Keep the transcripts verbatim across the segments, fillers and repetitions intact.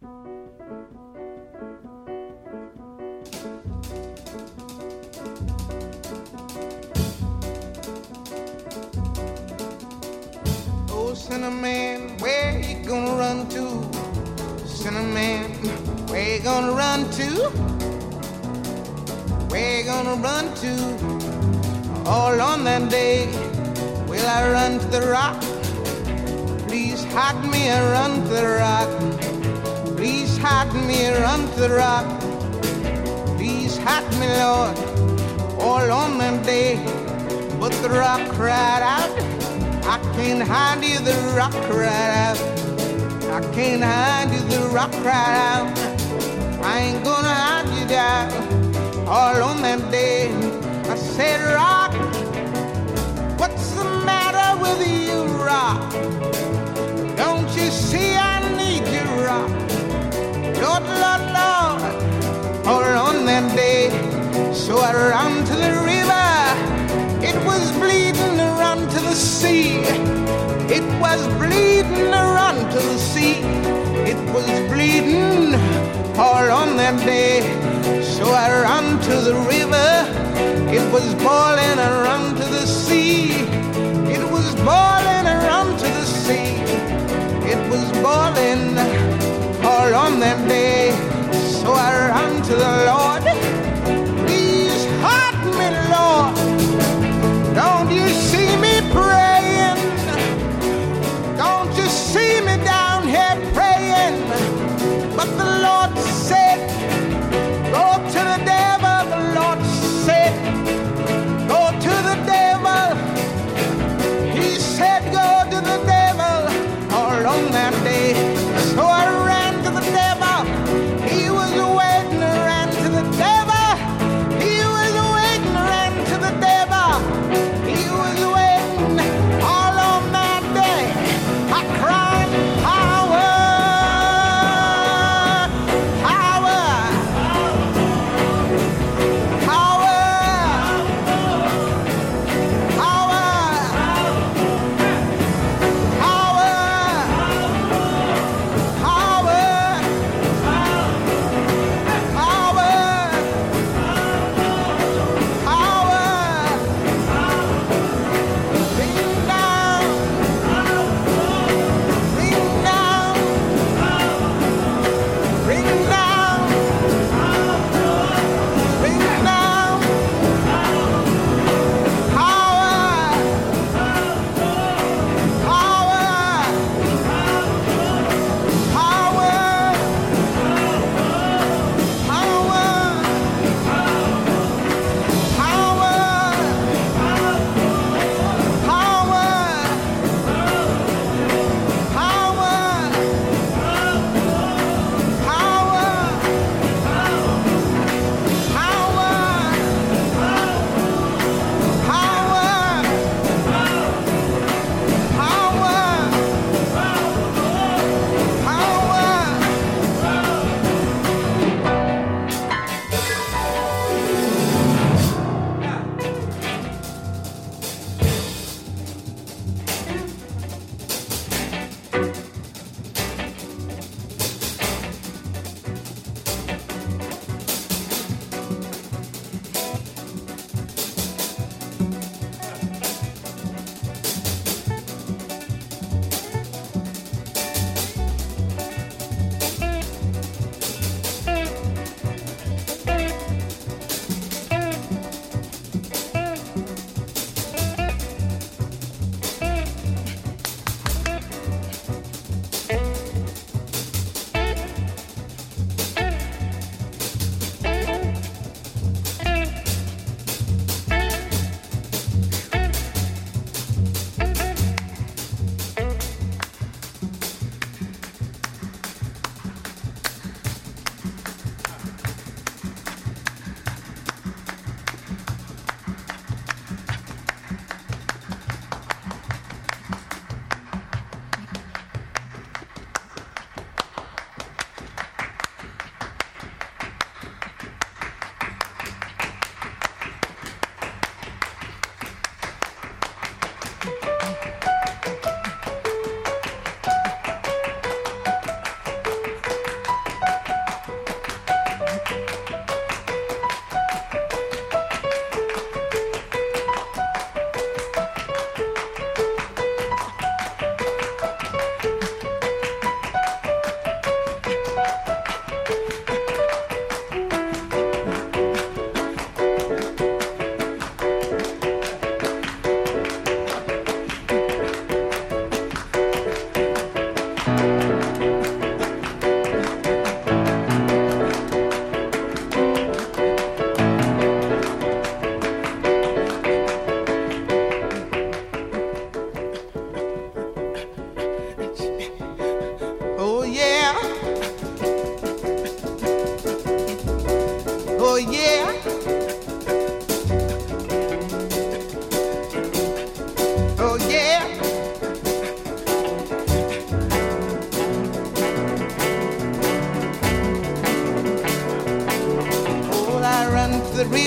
Oh, Cinnamon, where you gonna run to? Cinnamon, where you gonna run to? Where you gonna run to? All on that day, will I run to the rock? Please hide me and run to the rock. Please hide me and run to the rock. Please hide me, Lord, all on that day. But the rock cried out, I can't hide you, the rock cried out. I can't hide you, the rock cried out. I ain't gonna hide you down. All on that day, I said, rock, what's the matter with you, rock? Don't you see I need you, rock? Lord, Lord, Lord, all on that day. So I ran to the river, it was bleeding to run to the sea. It was bleeding to run to the sea. It was bleeding all on that day. So I ran to the river, it was boiling, I ran to the sea. It was boiling, I ran to the sea. It was boiling all on that day. So I ran to the Lord. Please hide me, Lord. Don't you see me praying? Don't you see me down here praying? But the Lord said, go to the devil. The Lord said, go to the devil. He said, go to the devil all on that day. So I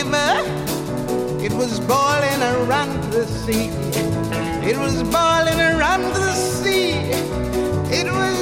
river, it was boiling around to the sea. It was boiling around to the sea. It was